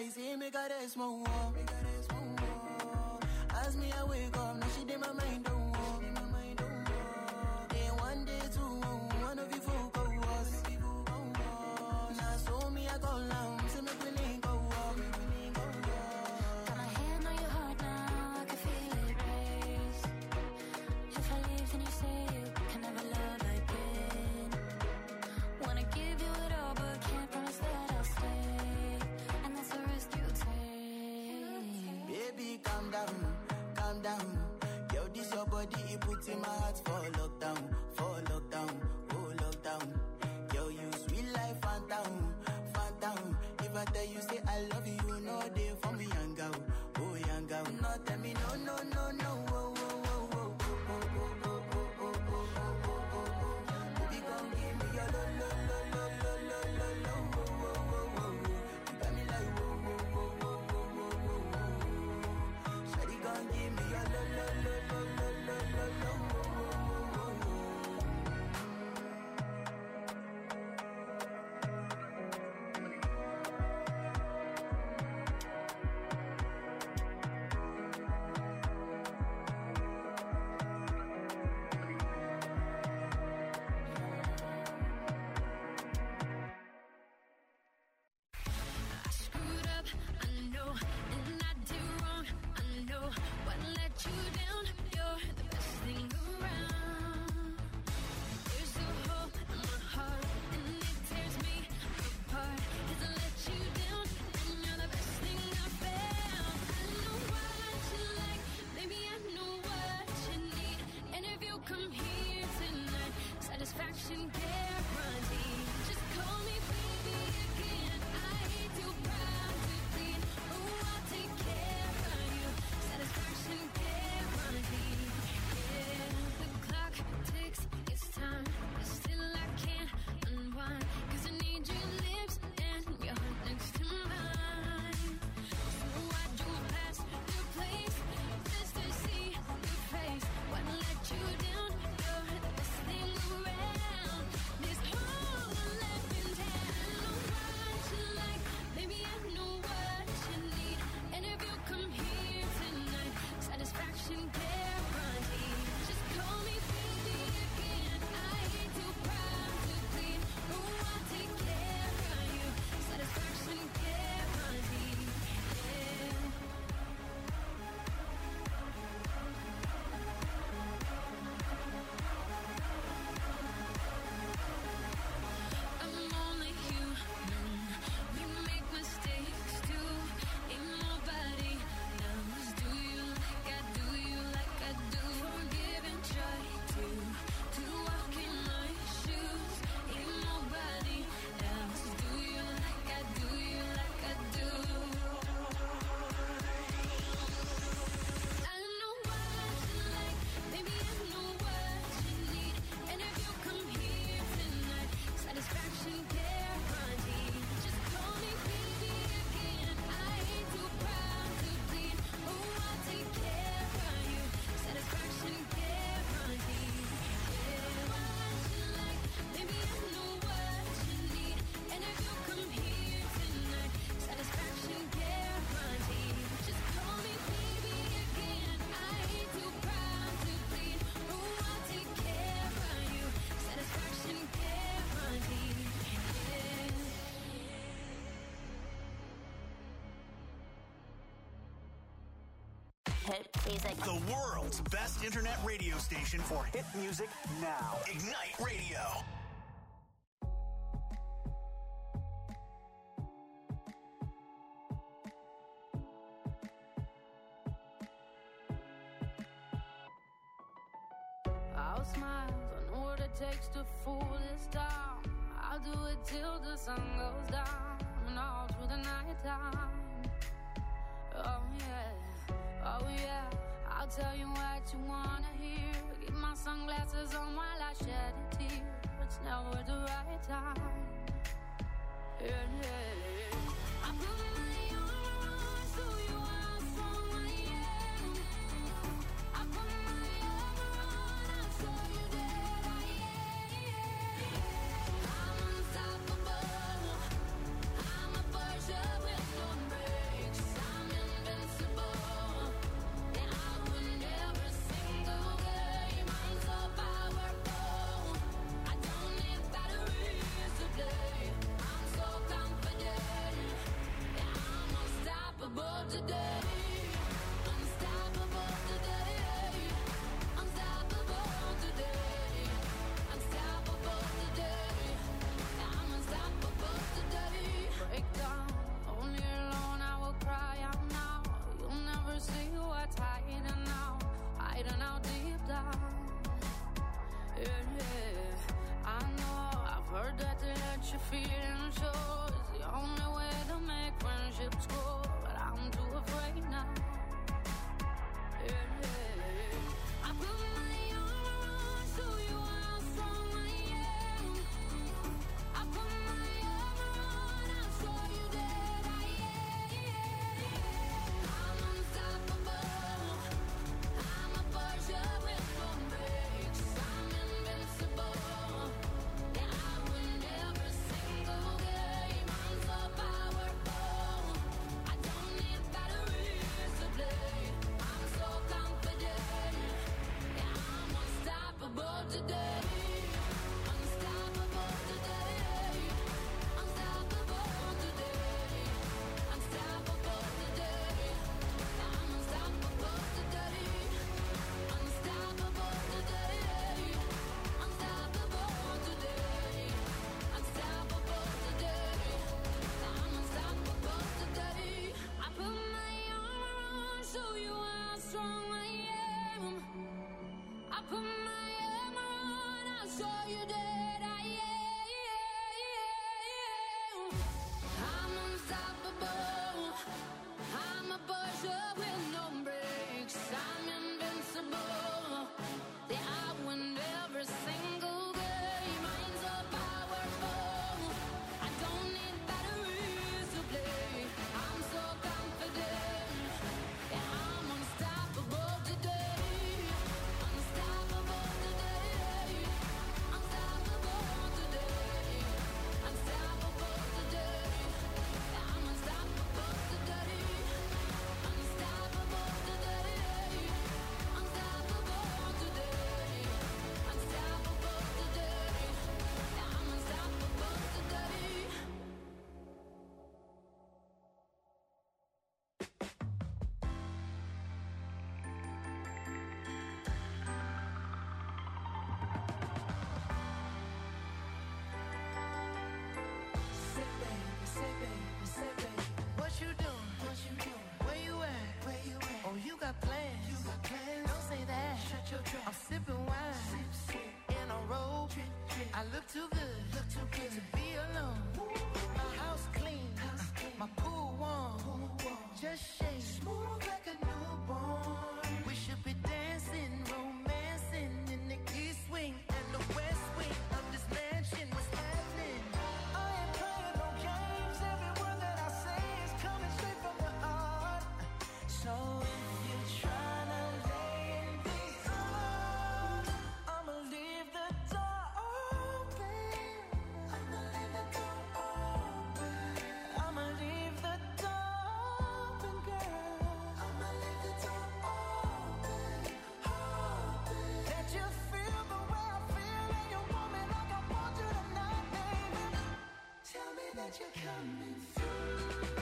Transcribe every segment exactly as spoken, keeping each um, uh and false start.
me say make her rest more, make her rest more. As me I wake up, now she did my mind don't walk, my mind don't walk. Then one day two, one of you folk go was. Now so me I go down, say make we link go walk, make we link go walk. Got my hand on your heart now, I can feel it race. If I leave then you say you can never love again. Wanna give you it all but can't promise that I'll stay. And that's the risk you take. Baby calm down, calm down. Yo, this your body, it puts in my heart for lockdown, for lockdown, oh lockdown. Yo, you sweet life, phantom, phantom. If I tell you say I love you, no day for me, young girl, oh young girl. No tell me no, no, no, no, oh, oh, oh, oh, oh, oh, oh, oh, oh, oh, oh, oh, oh. Baby, come give me your lo, lo, lo, lo, lo, lo, lo, lo, oh, oh, oh, oh, oh. You got me like oh, oh, oh, oh, oh, oh, oh, oh. Shawty, come give me your lo, lo, lo, lo, lo, lo, lo, lo, oh, oh, oh, oh, oh. I screwed up, I know, and I did wrong, I know. What let you down? You're the best thing around. There's a hole in my heart, and it tears me apart. 'Cause I let you down, and you're the best thing I found. I know what you like, baby, I know what you need. And if you come here tonight, satisfaction guaranteed. Just call me baby again. I ain't too proud to plead. Oh, I'll take care of you. Satisfaction guaranteed. Yeah, the clock ticks, it's time, but still I can't unwind. 'Cause I need your lips and your heart next to mine. So I drove past your place just to see your face. What let you down? You're the best thing around. This whole life in town. I know what you like, baby, I know what you need. And if you come here tonight, satisfaction guaranteed. Just call me baby again. I ain't too proud to plead. Oh, I'll take care of you. Satisfaction guaranteed. Yeah. I'm only human. We make mistakes too. Ain't nobody knows. Do you like I do? You like I do? Forgive and try to to walk in my shoes. Ain't nobody else. Do you like I do? You like I do? I know what you like, baby, I know what you need. And if you come here tonight, satisfaction guaranteed. Just call me baby again. I ain't too proud to plead. Oh, I'll take care of you. Satisfaction guaranteed. Yeah, what you like, baby, I know what you need. And if you come here tonight, satisfaction guaranteed. Just call me baby again. I ain't too proud to plead. Oh, I'll take care of you. Satisfaction guaranteed. Yeah. Hit music. The world's best internet radio station for hit music now. Ignite Radio. I'll smile, I know what it takes to fool this town. I'll do it till the sun goes down and all through the night time. Oh yeah, oh yeah, I'll tell you what you wanna hear. Keep my sunglasses on while I shed a tear. It's never the right time. Yeah, yeah. I put my arms so you are someone I am. I put my arm around, I saw you that I am. I'm unstoppable. I'm a Porsche with no brakes. sipping wine sip, sip. In a robe. Drip, drip. I look too good, look too good to be alone. My house clean, house clean. My pool warm. Pool warm. Just shake smooth like a newborn. We should be dancing, romancing in the east wing and the west wing of this mansion. What's happening? I ain't playing no games. Every word that I say is coming straight from the heart. So if you're trying to lay in these arms, I'ma leave the door open. I'ma leave the door open. I'ma leave the door open, girl. I'ma leave the door open, open. That you feel the way I feel and you want me like I want you tonight, baby. Tell me that you're coming through.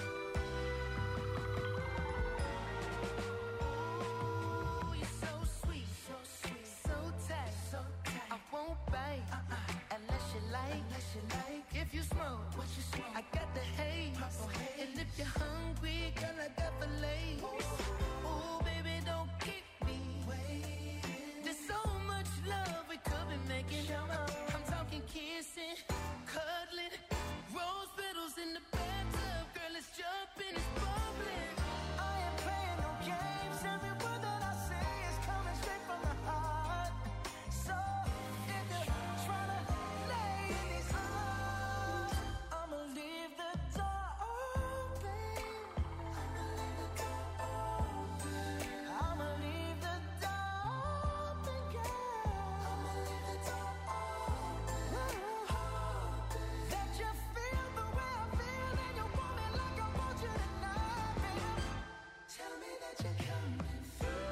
You're so sweet, so sweet, so tight, so tight. I won't bite uh-uh. unless you like, unless you like. If you smoke, what you smoke? I got the haze. haze. And if you're hungry, girl, I got fillets. Ooh, baby, don't keep me waiting. There's so much love we could be making. I'm talking kissing, cuddling, rose petals in the bathtub. Girl, it's jumping, it's bubbling. I ain't playing no games. Every word that I say is coming straight from the heart. So if you're trying to lay in these arms, I'ma leave the door open. I'ma leave the door open. I'ma leave the door open, girl. I'ma leave the door open, open. That you feel the way I feel and you want me like I want you tonight, baby. Tell me that you're coming through.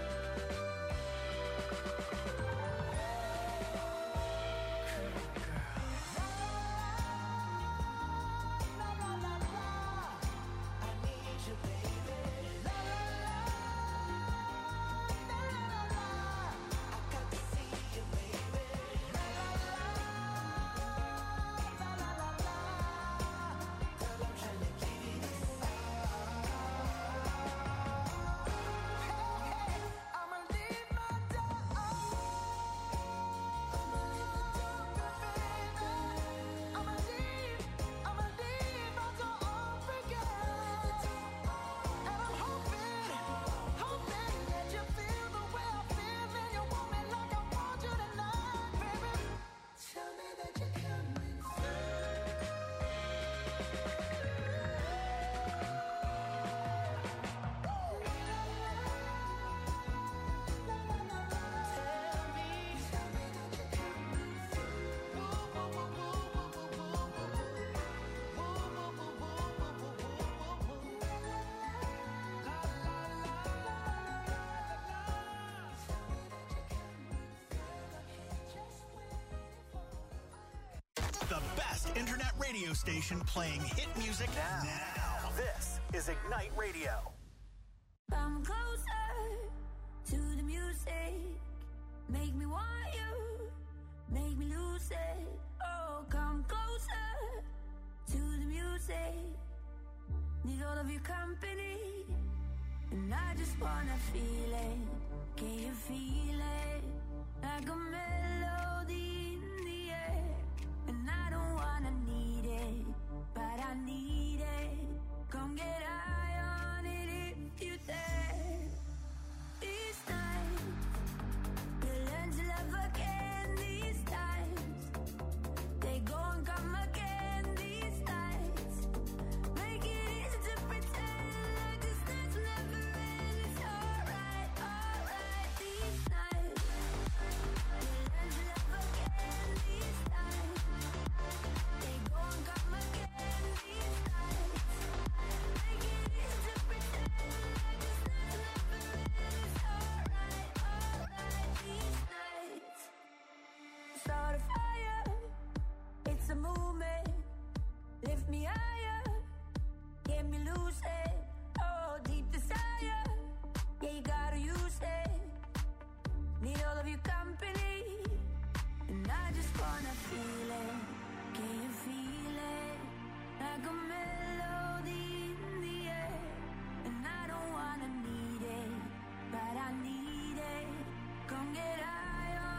La la la la, I need you, baby. La la la, la la la, I got to see you, baby. La la la, la la la la, girl, I'm trying to give you this. Hey, hey, I'ma leave my door open. I'ma leave the door open, baby. I'ma leave, I'ma leave my door open, girl. And I'm hoping, hoping that you feel the way I feel and you want me like I want you tonight, baby. Tell me that you're coming The best internet radio station playing hit music now. now. This is Ignite Radio. Come closer to the music. Make me want you. Make me lose it. Oh, come closer to the music. Need all of your company. And I just wanna feel it. Can you feel it? Like a melody in the air. And I don't wanna need it, but I need it. Come get high on it if you dare. These nights, we'll learn to love again. These times, they go and come again. These nights, make it easy to pretend like this night's never end. It's alright, alright. These nights, we'll learn to love again. These times, they go and come again. These nights, make it easy to pretend like this night's never end. It's alright, alright. These nights, start a fire. It's a movement. Lift me higher. Get me lucid. Oh, deep desire. Yeah, you gotta use it. Need all of your company. And I just wanna feel it. Can you feel it? Like a melody in the air. And I don't wanna need it, but I need it. Come get high on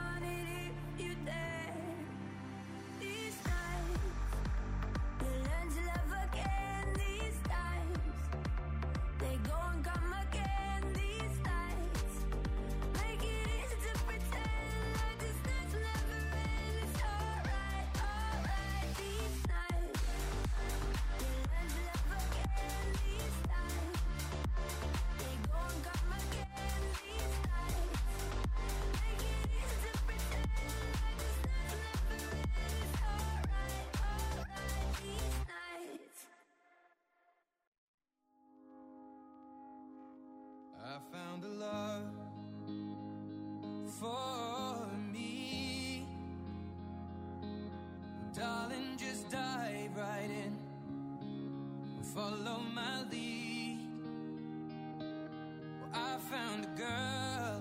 found a love for me. Darling, just dive right in, follow my lead. Well, I found a girl,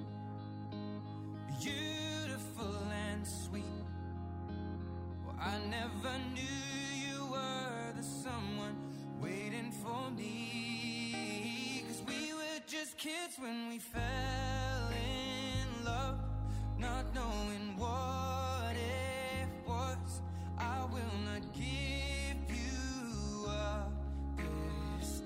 beautiful and sweet. Well, I never knew you were the someone waiting for me. 'Cause we were just kids when we fell in love, not knowing what it was. I will not give you up this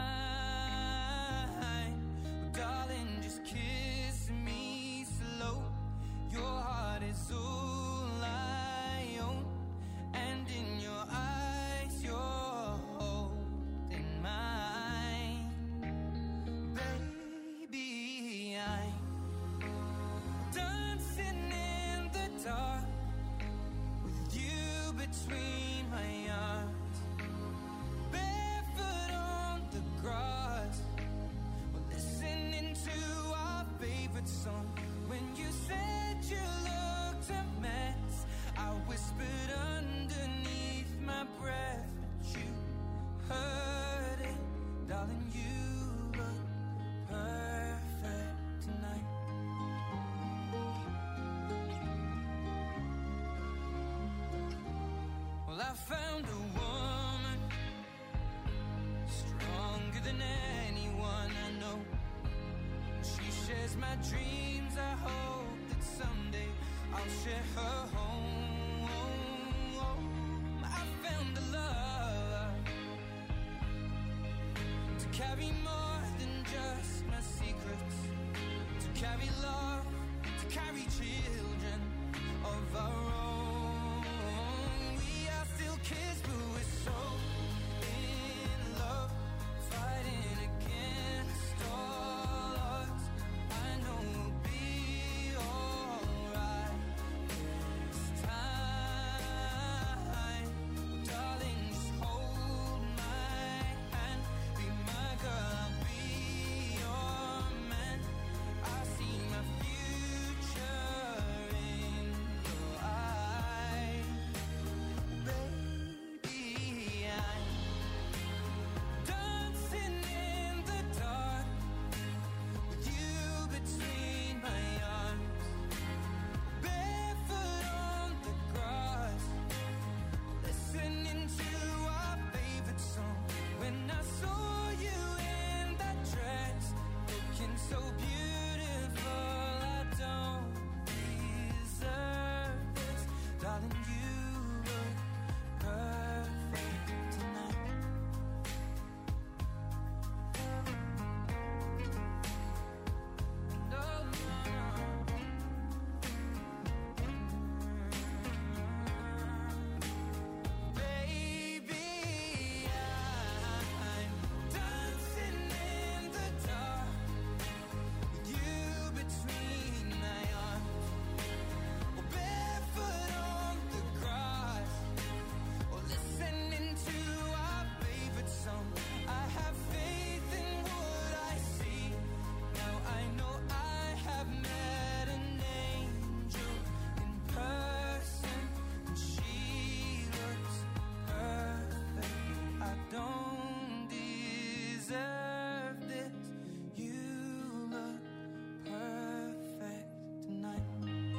time. Darling, just kiss me slow. Your heart is all I own, and in your eyes you're holding mine. Baby, I'm dancing in the dark with you between my arms, barefoot on the grass. We're listening to our favorite song. When you said you looked a mess, I whispered underneath my breath, but you heard it. Darling, you look perfect tonight. Well, I found a woman stronger than anyone I know. She shares my dreams. I hope that someday I'll share her home. I found a love to carry more than just my secrets, to carry love, to carry children of our own. We are still kids, but we're so in love, fighting against all odds. I know we'll be alright this time. Darling, just hold my hand, be my girl, I'll be your man. I see my future in your eyes. Baby, I'm dancing in the dark with you between my arms, barefoot on the grass, listening to our favorite song. When I saw you in that dress, looking so beautiful, I don't deserve this. Darling, you look perfect tonight. No, no, no. Baby, I'm dancing in the dark with you between my arms, or barefoot on the grass, or listening to our favorite song. I have faith in what I see. Now I know I have met an angel in person, and she looks perfect. I don't deserve this. You look perfect tonight.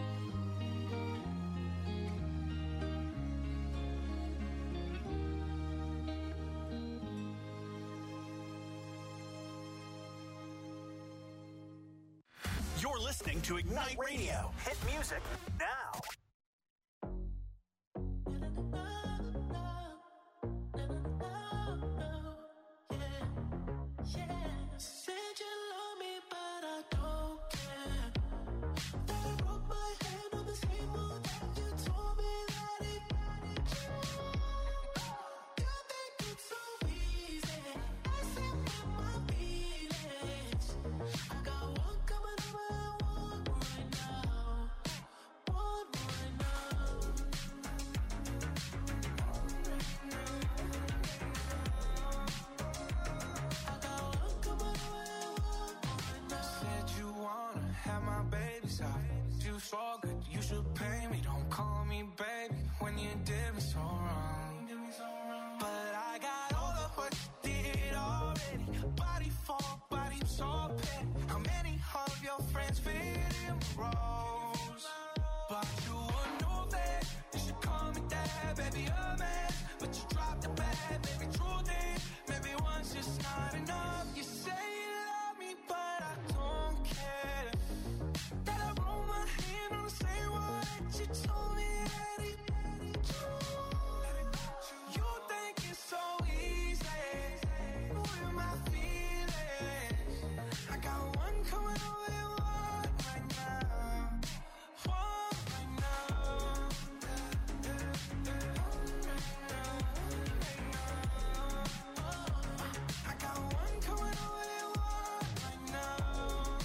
You're listening to Ignite Radio. Hit music now. Said you love me, but I don't care. That I broke my hand on the same one that you told me that it. You think it's so easy. I said with my feelings. I got one coming over and one right now. One right now. I got one me so wrong. But I got all the what you did already. Body for body, so petty. How many of your friends fit in the roles? But you would know that you should call me dad, baby, a man. But you dropped the bag, maybe truth is, maybe once is not enough. You say you love me, but I don't care. That I roll my hand on the same wall that you told me that it. You think it's so easy, with my feelings. I got one coming over and one right now, one right now. I got one coming over and one right now.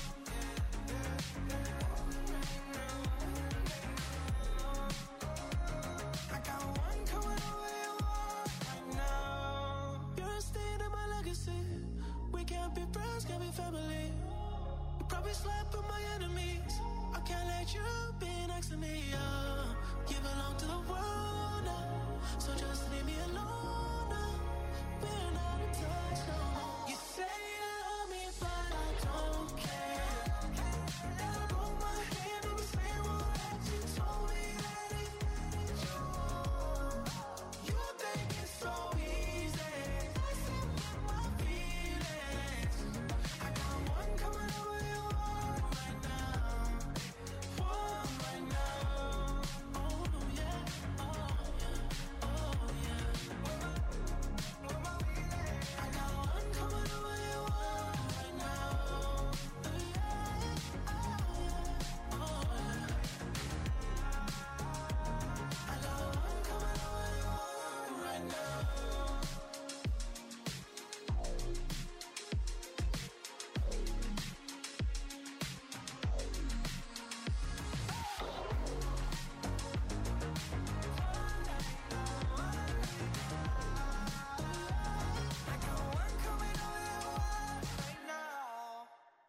I got one coming over and one right now. You're a stain in my legacy. We can't be friends, can't be family. You probably slap with my enemies. I can't let you be next to me. Yeah. You belong to the world now, so just leave me alone now. We're not in touch no more. You say you love me, but I don't care. And I put my hand on the same wall that you told me that it. You think it's so easy, messing with my feelings. I got one coming over and one right now, one right now. Oh yeah, oh yeah, oh yeah. I got one coming over and one right now. Yeah, oh yeah, oh yeah. I got one coming over and one right now. I got one coming over and one right now.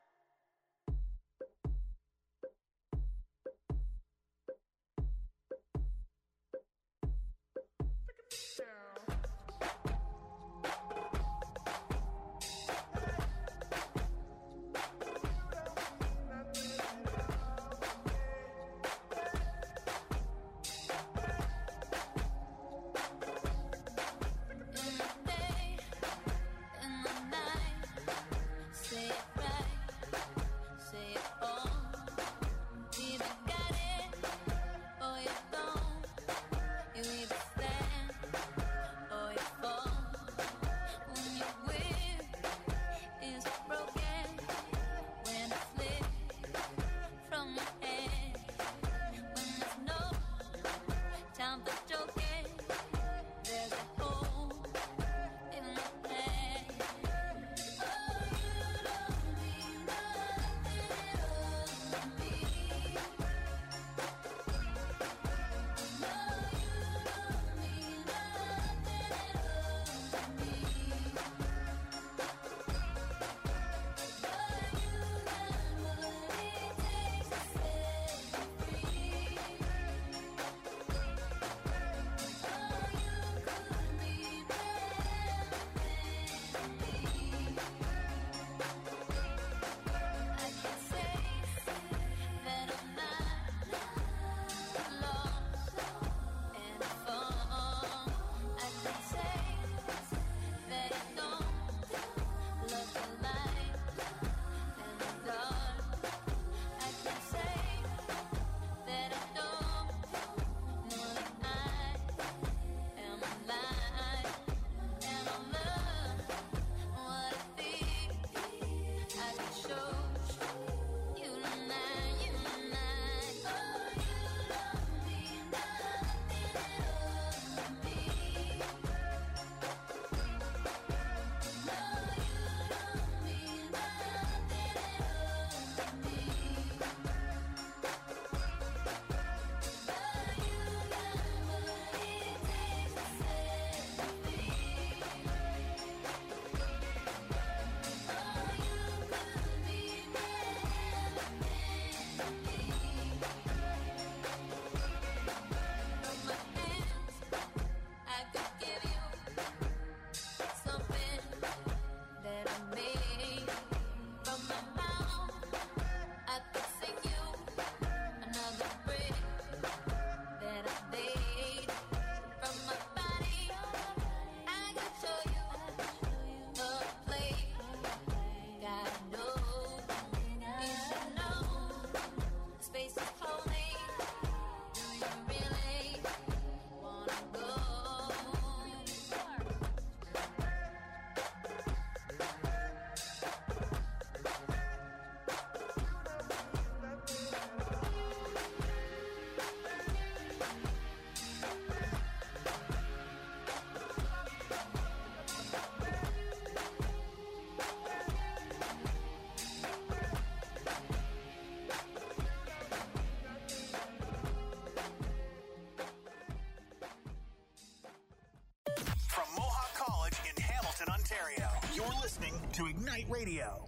In the day, in the night, say it right, say it all. Either got it or you don't. You either stand listening to Ignite Radio.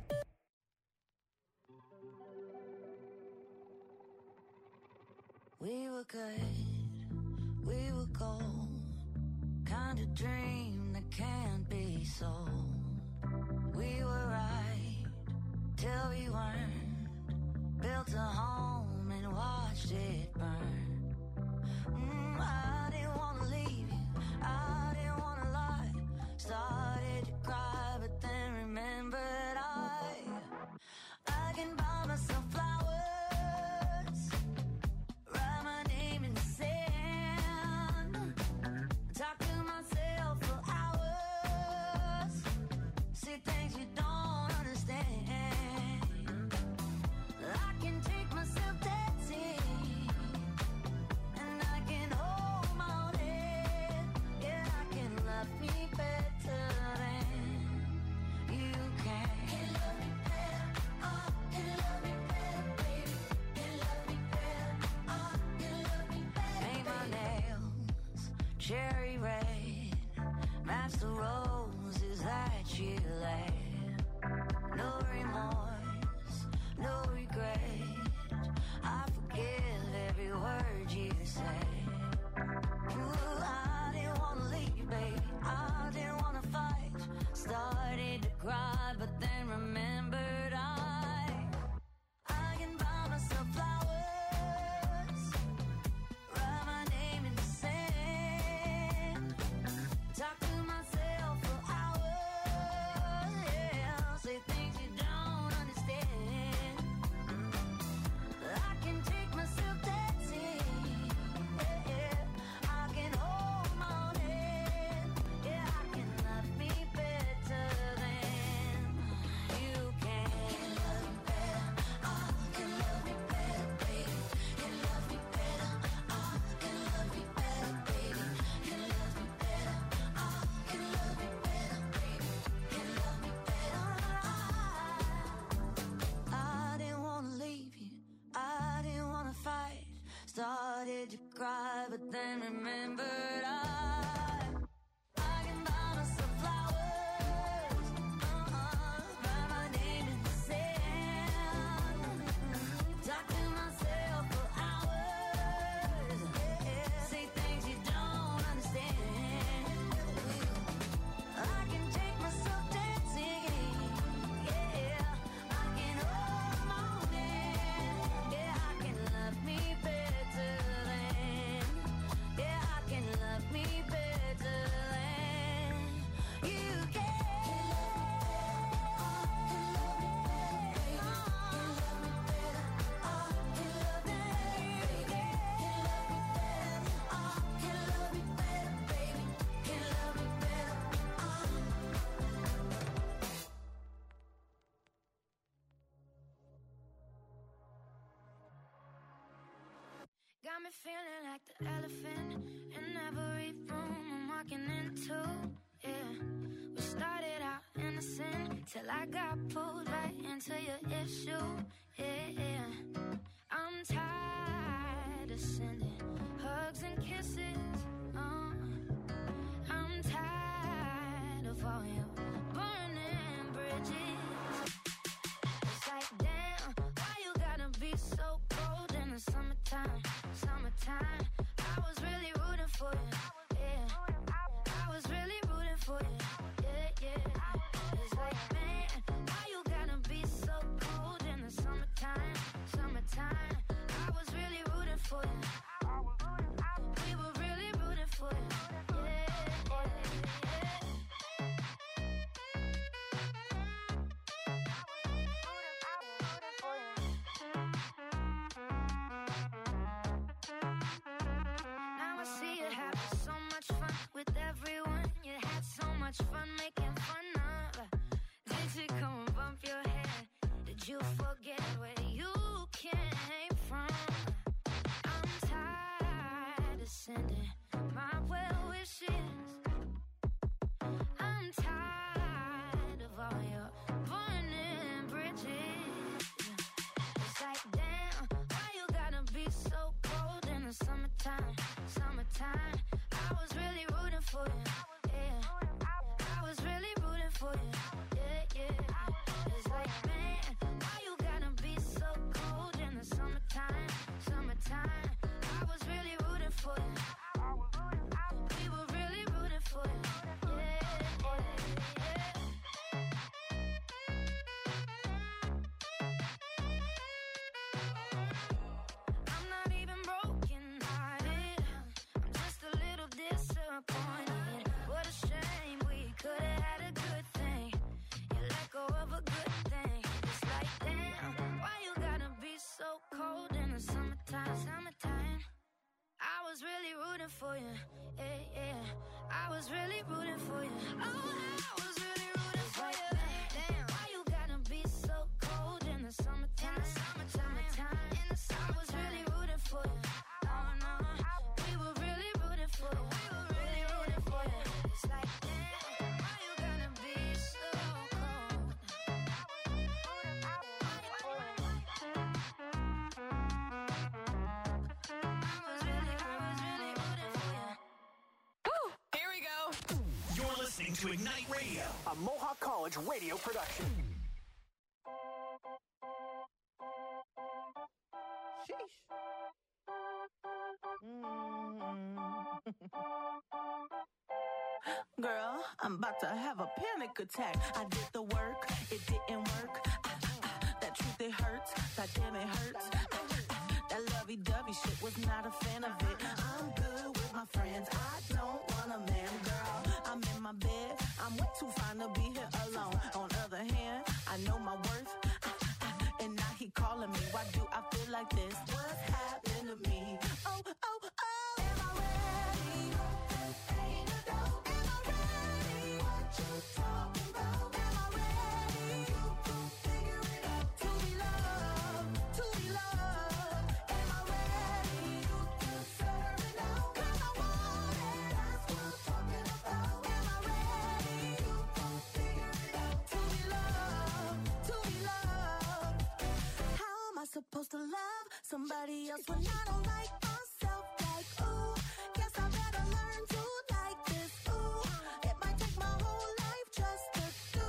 We were good, we were gold, kind of dream that can't be sold. We were right till we weren't, built a home and watched it burn. Mm, I didn't want to leave you, I didn't want to lie. Started to cry, but then remembered I, I can buy myself flowers, write my name in the sand, talk to myself for hours, see things you don't understand. I can take myself dancing, and I can hold my own head. Yeah, I can love me better than you can. Can love me better, oh, can love me better, baby. Can love me better, oh, can love me better. Paint my nails cherry red, match the roses that you laid. No remorse, no regret. I forgive every word you say. Ooh, I didn't want to leave, baby. I didn't want to fight. Started to cry, but then remembered I, I can buy myself flowers, write my name in the sand, talk to myself for hours, yeah, say things you don't understand. I can take myself dancing, yeah, yeah. I can hold my own head, yeah, I can love me better than you can. Can love me better, oh, can love me better, baby. Can love me better, oh, can love me better, baby. Can love me better, oh, can love me better, baby. Can love me better. I didn't want to leave you, I didn't want to fight. Started to cry, but then remembered I, I can buy myself flowers, uh-uh, write my name in the sand, talk to myself for hours, yeah, say things you don't understand. I can take myself dancing, yeah, I can hold my own hand, yeah, I can love me better than, yeah, I can love me better than you can. Got me feeling like the elephant in every room I'm walking into. Yeah, we started out innocent till I got pulled right into your issue. Yeah, yeah. I'm tired of sending hugs and kisses. Uh, I'm tired of all your burning bridges. It's like, damn, why you gotta be so cold in the summertime? Summertime, I was really rooting for you, yeah. I was really rooting for you, yeah, yeah. It's like, man, why you gotta be so cold in the summertime? Summertime, I was really rooting for you. We were really rooting for you, yeah, yeah, Now I see you having so much fun with everyone. You had so much fun making fun of. Did you come and bump your head? Did you forget where you came from? I'm tired of sending my well wishes. I'm tired of all your burning bridges. It's like, damn, why you gotta be so cold in the summertime? Summertime, I was really rooting for you, yeah. I was really rooting for you, yeah, for you. Yeah, yeah, yeah. I'm not even broken hearted. I'm just a little disappointed. What a shame, we could have had a good thing. You let go of a good thing. It's like, damn, why you gotta be so cold in the summertime, summertime? I was really rooting for you, yeah, yeah. I was really rooting for you. Oh, I was really rooting for you. Damn, why you gotta be so cold in the summertime, summertime, summertime? In the summer, I was really rooting for you. Oh no, we were really rooting for you. We were really rooting for you. It's like, damn, why you gotta be so cold? Here we go. You're listening to Ignite Radio, a Mohawk College radio production. Sheesh. Girl, I'm about to have a panic attack. I did the work, it didn't work. Ah, ah, that truth, it hurts. That damn, it hurts. Ah, ah, that lovey-dovey shit, was not a fan of it. I'm good with my friends. I don't want a man, girl. I'm in my bed. I'm way too fine to be here alone. On the other hand, I know my worth. Ah, ah, and now he calling me. Why do I feel like this? What's happened to me? Oh, oh, oh. Am I ready? Ain't a doubt. Am I ready? What you talking about? Am I ready? You can figure it out. To be loved, to be loved. Am I ready? You can serve it out. 'Cause I want it. That's what I'm talking about. Am I ready? You can figure it out. To be loved, to be loved. How am I supposed to love somebody else when I don't like myself? Like, ooh, guess I better learn to like this. Ooh, it might take my whole life just to do.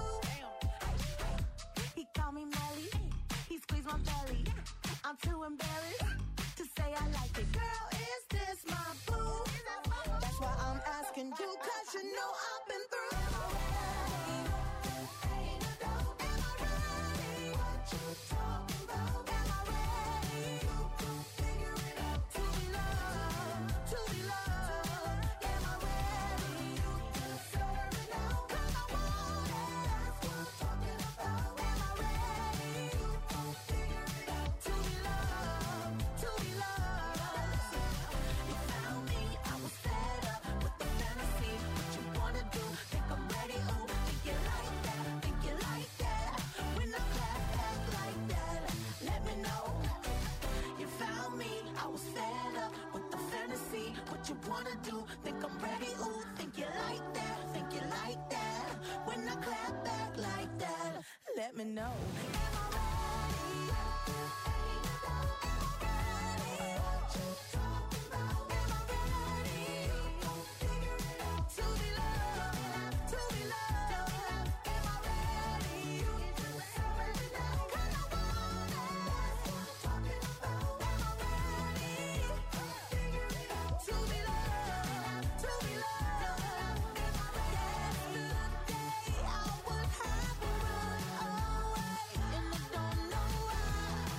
He called me Melly, he squeezed my belly. I'm too embarrassed to say I like it. Girl, is this my boo? That's why I'm asking you, 'cause you know I've been through. Am I ready? Ain't a doubt. Am I ready? What you talking about? Am I ready? You can figure it out. To be loved, to be loved. Am I ready? You can serve it out. 'Cause I want it. That's what I'm talking about. Am I ready? You can figure it out. To be loved, to be loved. You found me, I was fed up with the fantasy. What you wanna do? Think I'm ready? Ooh, think you like that? Think you like that? When I clap back like that, let me know. You found me, I was fed up with the fantasy. What you wanna do? Think I'm ready? Ooh, think you like that? Think you like that? When I clap back like that, let me know. Am I ready? Ain't a doubt. Am I ready? What you talking about? Am I ready? You gon' figure it out. To be loved, to be loved. Am I ready? You can serve it out. 'Cause I want it. That's what I'm talking about. Am I ready? Figure it out. To be loved, to be loved. Am I ready? Yesterday I would have run away, and I don't know why.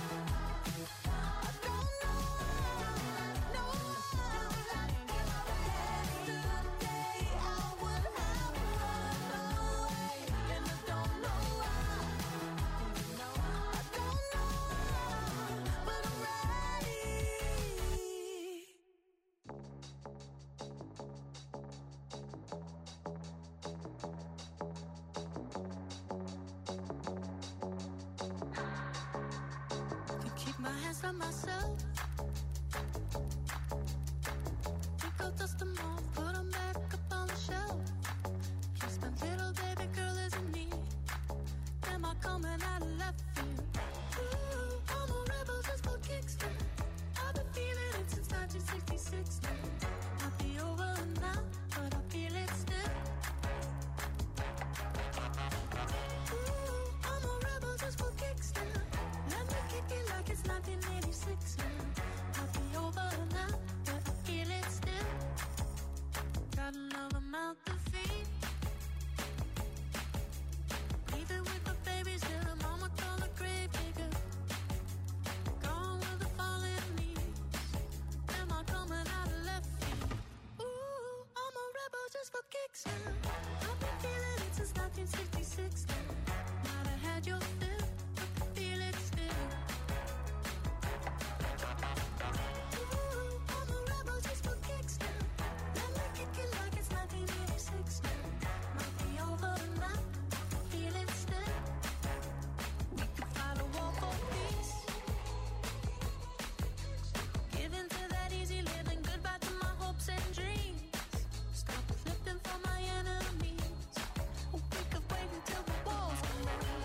I don't know why. No. Yesterday I would have run away, and I don't know why. I don't know why, but I'm ready. To keep my hands on myself. Take out dust them off, put them back up on the shelf. Just my little baby girl isn't me. Am I coming out of left field? Ooh, I'm a rebel just for kicks now. I've been feeling it since nineteen sixty-six now. Might be over now, but I feel it still. Ooh, I'm a rebel just for kicks now. Let me kick it like it's nineteen eighty-six now. kicks now. I've been feeling it since nineteen sixty-six now. Might have had your fill, but I feel it still. Ooh, I'm a rebel just for kicks now. Let me kick it like it's nineteen eighty-six now. Might be over now, but I feel it still. We could fight a war for peace. Give in to that easy living, goodbye to my hopes and dreams. Stop flipping for my enemies. Oh, we could wait until the walls come down.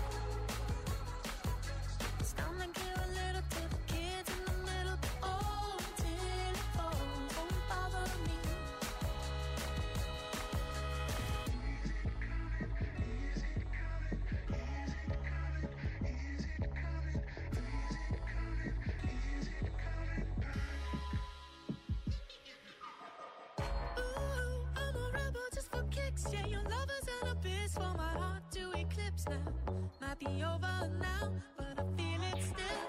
It's time to give a little to the kids in the middle. Oh, till it falls, won't bother me. Ooh, I'm a rebel just for kicks. Yeah, your love is an abyss for my heart to eclipse now. Might be over now, but I feel it still.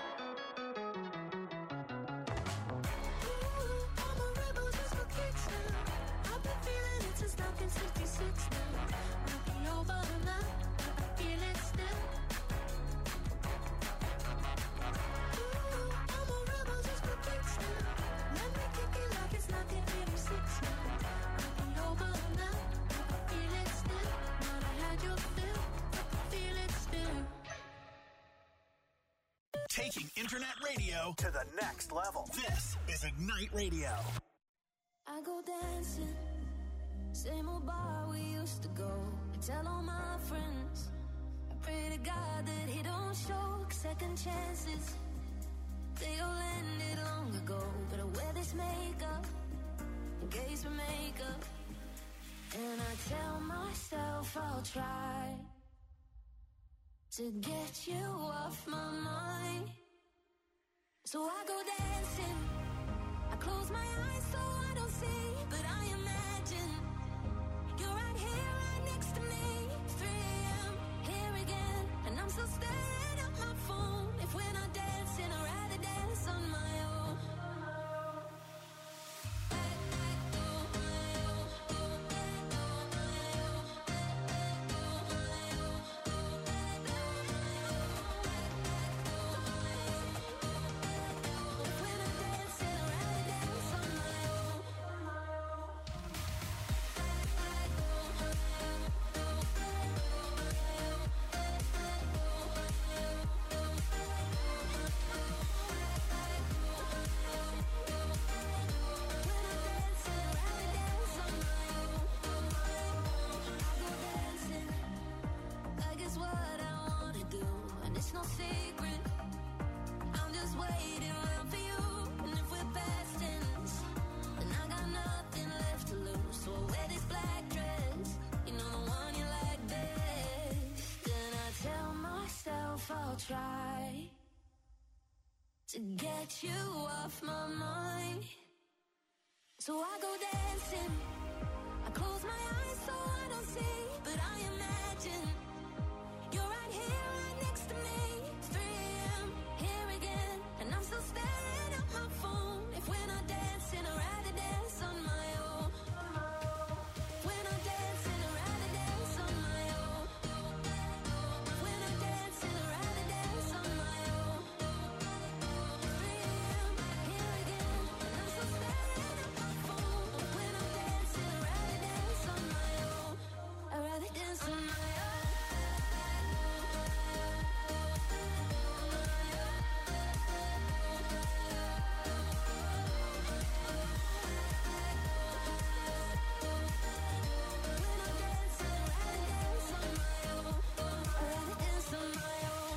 Ooh, I'm a rebel just for kicks now. I've been feeling it since nineteen sixty-six now. Might be over now, but I feel it still. Ooh, I'm a rebel just for kicks now. Let me kick it like it's nineteen eighty-six now. Might be over now, but I feel it still. Might have had your fill, but I feel it still. Taking internet radio to the next level. This is Ignite Radio. I go dancing, same old bar we used to go. I tell all my friends, I pray to God that he don't show second chances. They all ended long ago, but I wear this makeup in case we make up. And I tell myself I'll try to get you off my mind. So I go dancing, I close my eyes so I don't see, but I imagine you're right here, right next to me. three a.m. here again, and I'm still staring at my phone. If we're not dancing, I'd rather dance on my own. If we're not dancing, I'd rather dance on my own. Like it's what I wanna do, and it's no secret. I'm just waiting around for you, and if we're past tense, then I got nothing left to lose. So I wear this black dress, you know the one you like best. Then I tell myself I'll try to get you off my mind. So I go dancing, I close my eyes so I don't see, but I imagine you're right here, right next to me. three a.m. here again, and I'm still staring at my phone. If we're not dancing, I'd rather dance on my own. If we're not dancing, I'd rather dance on my own. If we're not dancing, I'd rather dance on my own. three a.m. here again, and I'm still staring at my phone. If we're not dancing, I'd rather dance on my own. I'd rather dance on my own. We're not dancing, I'd rather dance on my own. I'd rather dance on my own.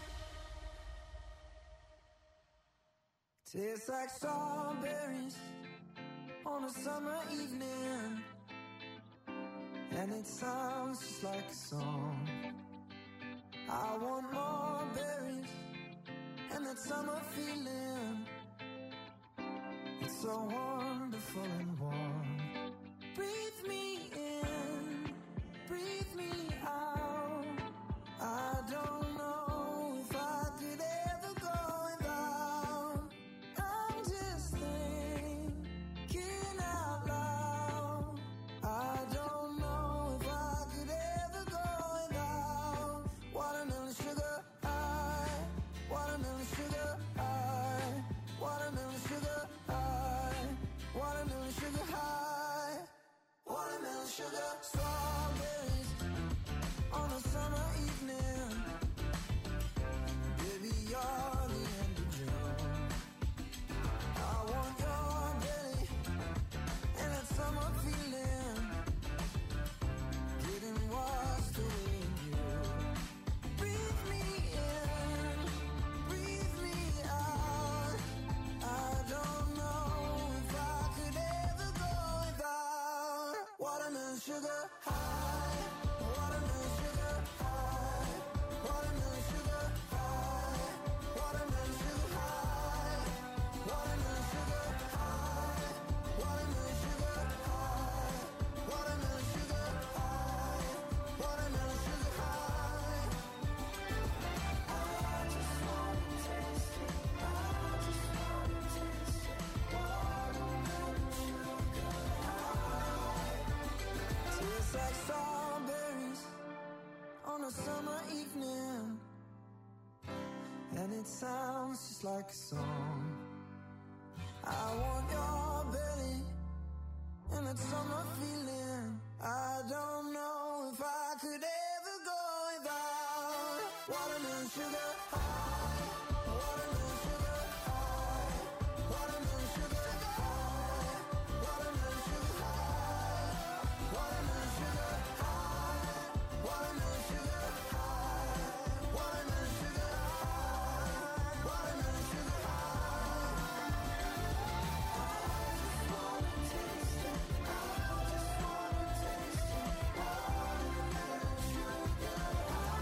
Tastes like strawberries on a summer evening, and it sounds just like a song. I want more berries and that summer feeling. It's so wonderful and warm. Breathe me in, breathe me out. I don't know if I could ever go without. I'm just thinking out loud. I don't sugar. Strawberries on a summer evening. Baby, you're the end of June. I want your belly and that summer feeling. Getting washed away in you. Breathe me in, breathe me out. I don't know if I could ever go without watermelon sugar high, watermelon sugar high, watermelon sugar high, watermelon sugar high, watermelon sugar high, watermelon sugar high, watermelon sugar high, watermelon sugar high. I just wanna taste it, I just wanna taste it, watermelon sugar high. Tastes like strawberries on a summer evening, and it sounds just like a song. I want your belly and that summer feeling. I don't know if I could ever go without watermelon sugar high, watermelon sugar high, watermelon sugar high, watermelon sugar high, watermelon sugar high, watermelon sugar high, watermelon sugar high, watermelon sugar high. I just wanna taste it, I just wanna taste it, watermelon sugar high.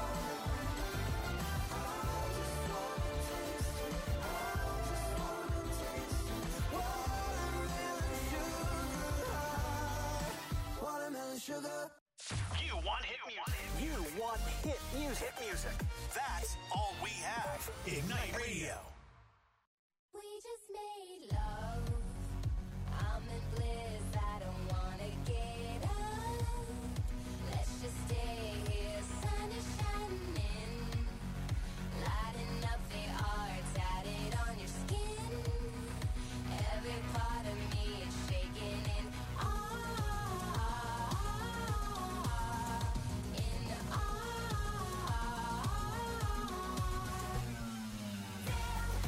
I just wanna taste it, I just wanna taste it, watermelon sugar high, watermelon sugar. You want hit music. You want hit music. Hit music. That's all we have. Ignite Radio. We just made love. I'm in bliss. I don't wanna get up. Let's just stay here. Sun is shining, lighting up the art tatted on your skin. Every part of me is shaking in awe, in awe. Damn,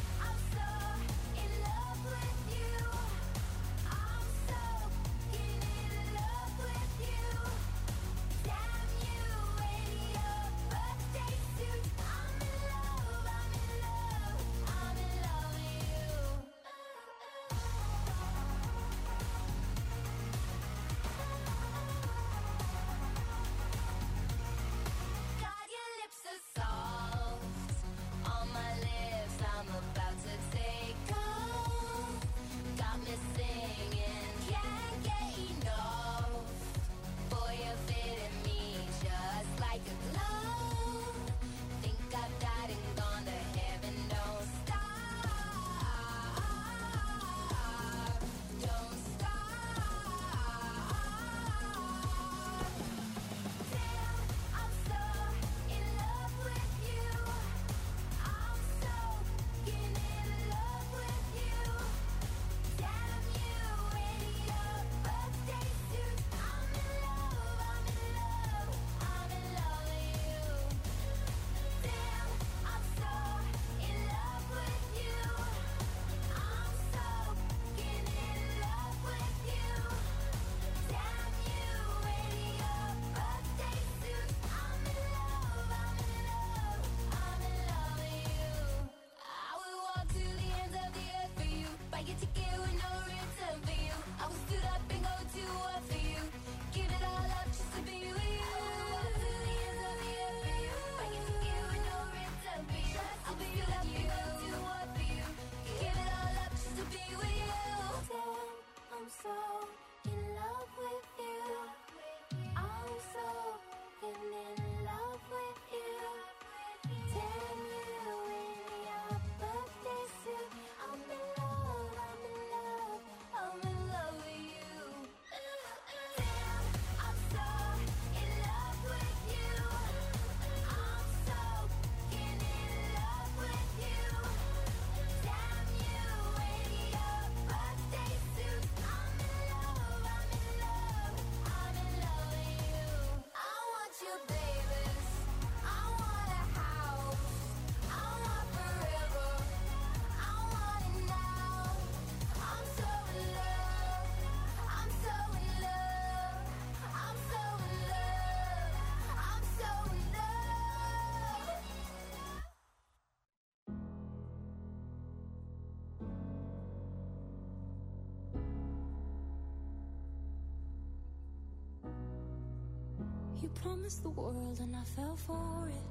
You promised the world and I fell for it.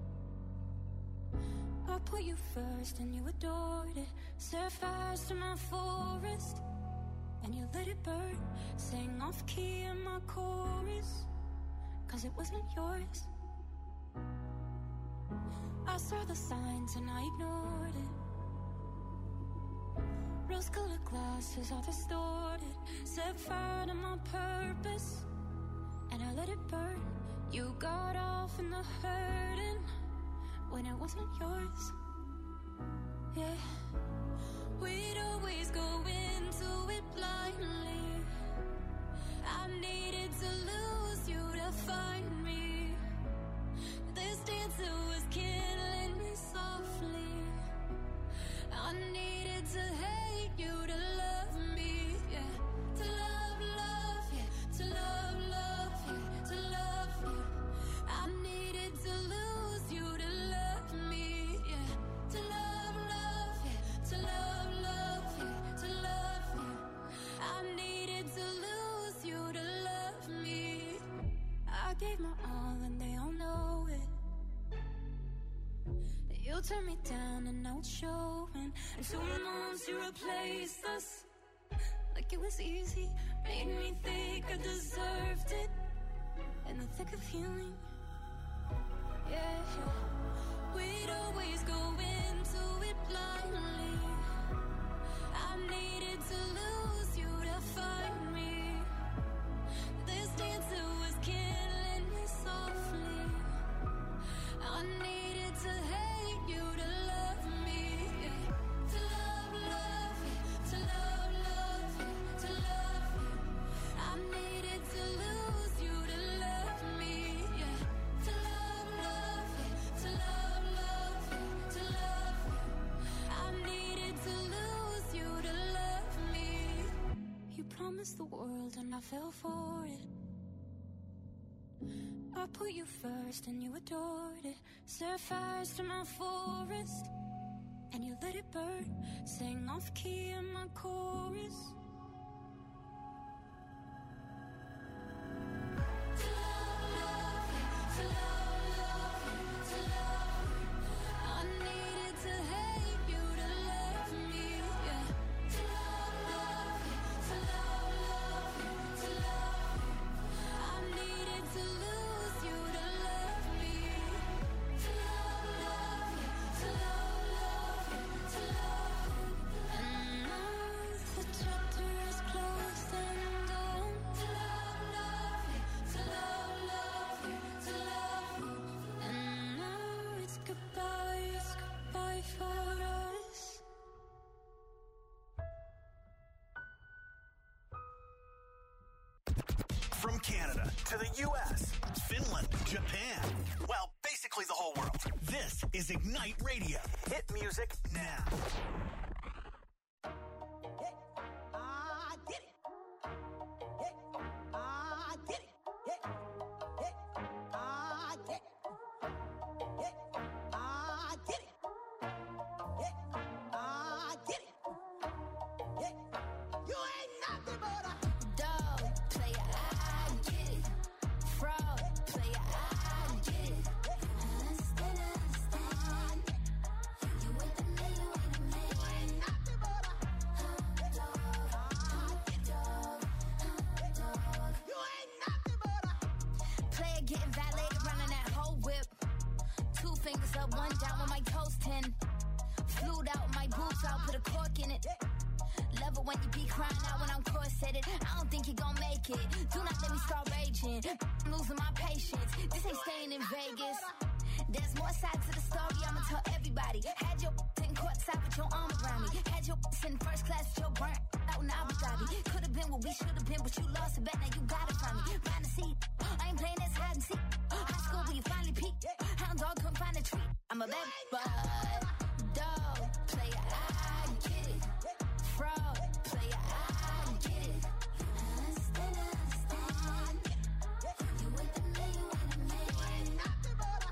I put you first and you adored it. Set fires to my forest and you let it burn. Sang off key in my chorus, cause it wasn't yours. I saw the signs and I ignored it. Rose-colored glasses all distorted. Set fire to my purpose and I let it burn. You got off in the hurting when it wasn't yours. Yeah, we'd always go into it blindly. I needed to lose you to find me. This dancer was killing me softly. I needed to hate you to love me, yeah. To love, love, yeah. To love, love, yeah. To love you. I needed to lose you to love me, yeah. To love, love, yeah. To love, love, yeah. To love you. I needed to lose you to love me. I gave my all and they all know it. You turned me down and now it's showing. And two months you replaced us like it was easy. Made me think I deserved it in the thick of healing. Yeah, we'd always go into it blindly. I needed to lose you to find me. This dancer was killing me softly. I needed to hate you to love me, yeah. To love, love, yeah. To love, love, yeah. To love you. I needed to lose you to love me, yeah. To love, love, yeah. To love, love, yeah. To love you. I needed to lose you to love me. You promised the world and I fell for it. I put you first and you adored it. Set fires to my forest and you let it burn. Sang off key in my chorus. To love, love, yeah. To love, love, yeah. To love you. I needed to hate you to love me, yeah. To love, love, yeah. To love, love, yeah. To love you. I needed to lose you to love me. To love, love, yeah. To love, love, yeah. To love you. And now the chapter is closed and done. To love, love, yeah. To love, love, yeah. To love you. And now it's goodbye, it's goodbye for us. From Canada to the U S, Finland, Japan, well, basically the whole world. This is Ignite Radio. Hit music now. I did it. I did it. I did it. I did it. I did it. You ain't nothing but a Dog, player, I get it. Fraud, player, I get it. Understand, understand. You ain't the man, you ain't the man. nothing but a Dog, dog, dog. you ain't nothing but a Player getting violated, running that whole whip. Two fingers up, one down with my toes ten. Flued out my boobs out, put a cork in it. Love it when you be crying out when I'm corseted. I don't think you gon' make it. Do not let me start raging. I'm losing my patience. This ain't staying in Vegas. There's more sides to the story, I'ma tell everybody. Had your in courtside with your arm around me. Had your in first class with your burnt out in Abu Dhabi. Could've been what we should've been, but you lost a bet, now you got it from me. Find a seat, I ain't playing this hide and seek. High school when you finally peak. Hound dog couldn't find a treat. I'm a bad bud. Dog, player, I get it. Fraud, player, I get it. Understand, understand. You ain't the man, you ain't the man. nothing but a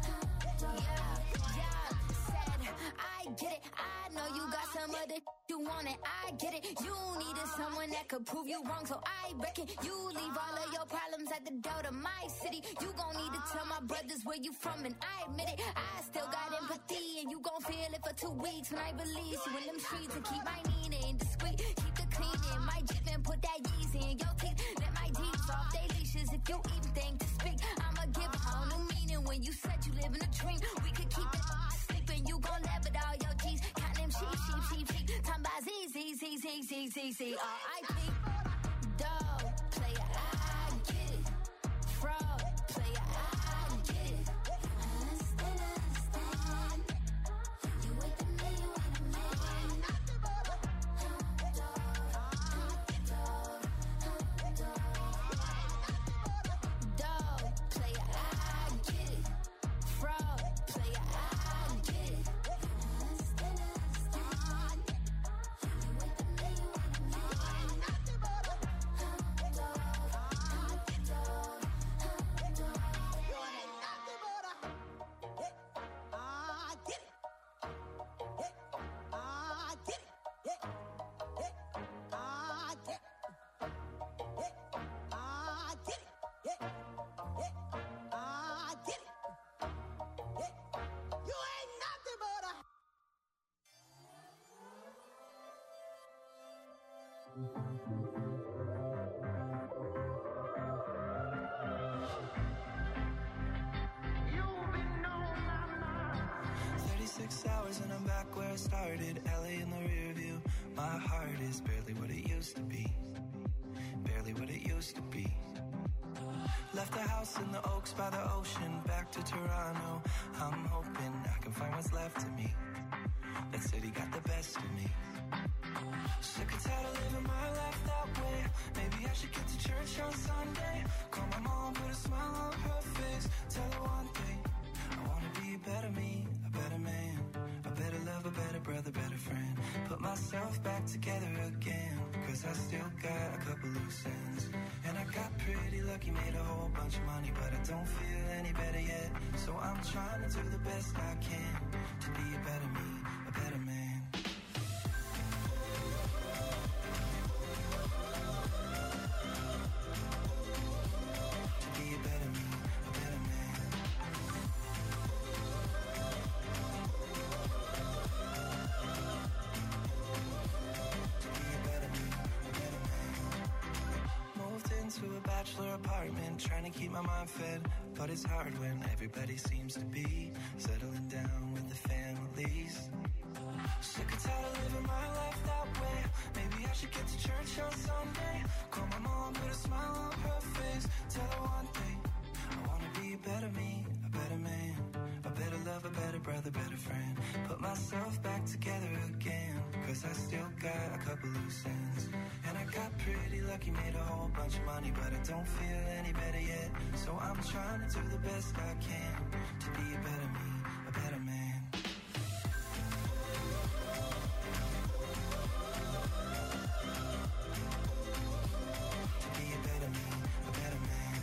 Yeah, yeah, said I get it. I know you got some other you want. on it, I get it. You needed someone that could prove you wrong, so I reckon you leave all of your problems at the door to my city. You gon' need to tell my brothers where you from, and I admit it. I still got empathy, and you gon' feel it for two weeks when I release you in them streets and keep my Nina discreet. Keep the cleaning, my Jeep and put that Yeezy in your teeth. Let my Jeeps off they leashes if you even think to speak. I'ma give it all new meaning when you said you live in a dream. We could keep it sleeping, you gon' laugh at all your G's. Count them sheep, sheep, sheep, sheep. Time by Z, Z, Z, Z, Z, Z, Z, R I P. Dog, player, I get it. Fraud, player, I get it. Understand, understand. You with the me, you with the man. Dog, player, I get it. Fraud, player, I get it. Understand, understand. You with the me, you with the man. thirty-six hours and I'm back where I started. L A in the rear view. My heart is barely what it used to be. Barely what it used to be. Left the house in the Oaks by the ocean. Back to Toronto. I'm hoping I can find what's left of me. That city got the best of me. Sick and tired of living my life that way. Maybe I should get to church on Sunday. Call my mom, put a smile on her face. Tell her one thing, I wanna be a better me, a better man, a better lover, better brother, better friend. Put myself back together again, cause I still got a couple loose ends. And I got pretty lucky, made a whole bunch of money, but I don't feel any better yet. So I'm trying to do the best I can to be a better me, a better man. To a bachelor apartment, trying to keep my mind fed, but it's hard when everybody seems to be settling down with the families. Sick and tired of living my life that way. Maybe I should get to church on Sunday. Call my mom, put a smile on her face. Tell her one thing, I wanna be a better me, a better man, a better lover, better brother, better friend. Put myself back together again, cause I still got a couple loose ends. And I got pretty lucky, made a whole bunch of money, but I don't feel any better yet. So I'm trying to do the best I can to be a better me, a better man. To be a better me, a better man.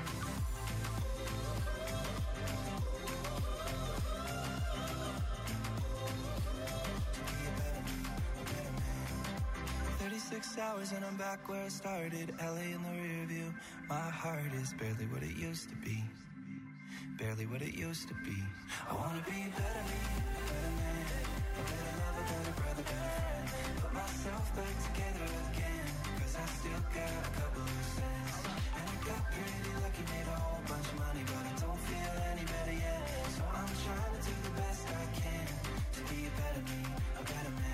To be a better me, a better man. thirty-six hours and I'm back where I started. L A in the rear view. My heart is barely what it used to be. Barely what it used to be. I wanna be a better me, a better man, a better lover, better brother, better friend. Put myself back together again, cause I still got a couple loose ends. And I got pretty lucky, made a whole bunch of money, but I don't feel any better yet. So I'm trying to do the best I can to be a better me, a better man.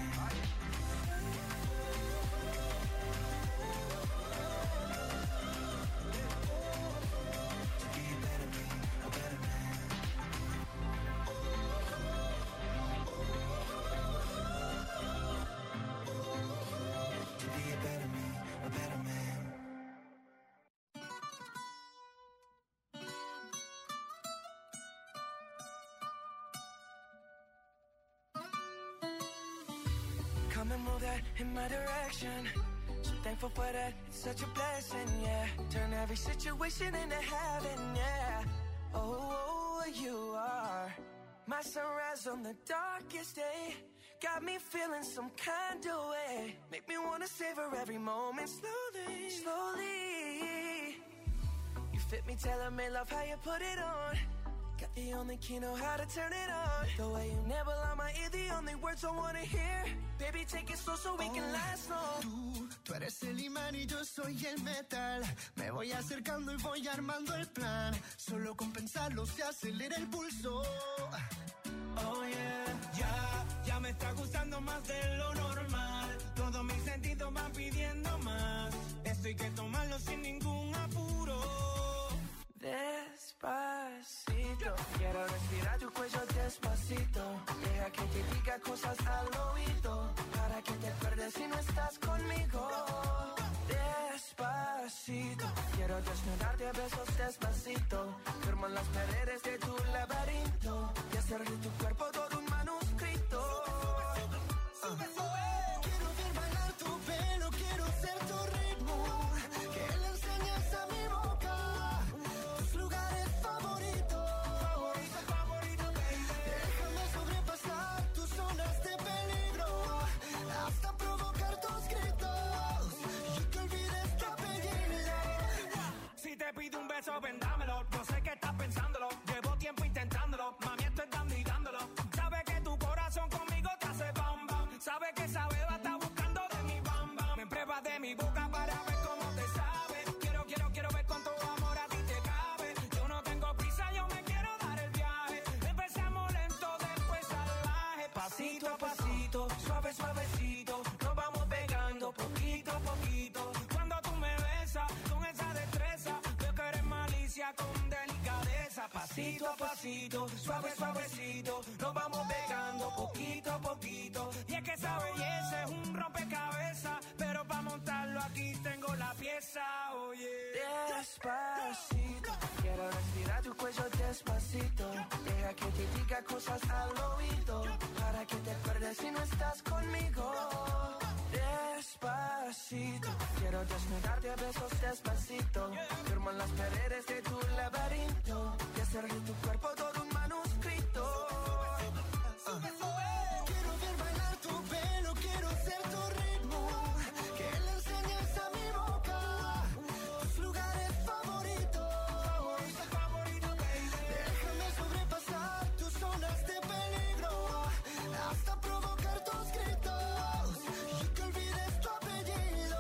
Come and move that in my direction. So thankful for that, it's such a blessing, yeah. Turn every situation into heaven, yeah. Oh, oh, you are my sunrise on the darkest day. got me feeling some kind of way. Make me wanna savor every moment slowly, slowly. You fit me, tailor-made, love how you put it on. Got the only key, know how to turn it on. The way you never lie my ear, the only words I wanna hear. Baby, take it slow so we oh, can last long. Tú, tú eres el imán y yo soy el metal. Me voy acercando y voy armando el plan. Solo con pensarlo se acelera el pulso. Oh yeah, ya, ya me está gustando más de lo normal. Todos mis sentidos van pidiendo más. Esto hay que tomarlo sin ningún apuro. Despacito, quiero respirar tu cuello despacito. Deja que te diga cosas al oído, para que te acuerdes si no estás conmigo. Despacito, quiero desnudarte a besos despacito. Firmo las paredes de tu laberinto y hacer de tu cuerpo todo un manuscrito. Uh. Quiero ver bailar tu pelo, quiero ser tu ritmo. Que le enseñes a mi boca tus lugares favoritos. Favorito, favorito, baby. Déjame sobrepasar tus zonas de peligro, hasta provocar tus gritos y que olvides tu apellido. Si te pido un beso, ven, dámelo. No sé qué estás pensándolo. Llevo tiempo intentándolo. Mami, estoy dando y dándolo. Sabes que tu corazón conmigo te hace bam bam. Sabes que esa beba está buscando de mi bam bam. Me pruebas de mi boca para ver cómo te sabe. Quiero, quiero, quiero ver cuánto amor a ti te cabe. Yo no tengo prisa, yo me quiero dar el viaje. Empezamos lento, después salvaje. Pasito a pasito, suave, suavecito. Nos vamos pegando poquito a poquito. Cuando tú me besas con esa destreza, veo que eres malicia con delicadeza. Pasito a pasito, suave, suavecito. Nos vamos pegando poquito a poquito. Y es que esa belleza es un rompecabezas, pero para montarlo aquí tengo la pieza, oye. Despacito, quiero respirar tu cuello despacito. Deja que te diga cosas al oído, para que te acuerdes si no estás conmigo. Despacito, quiero desnudarte a besos despacito. Firmo en las paredes de tu laberinto y hacer de tu cuerpo todo un manuscrito. Uh.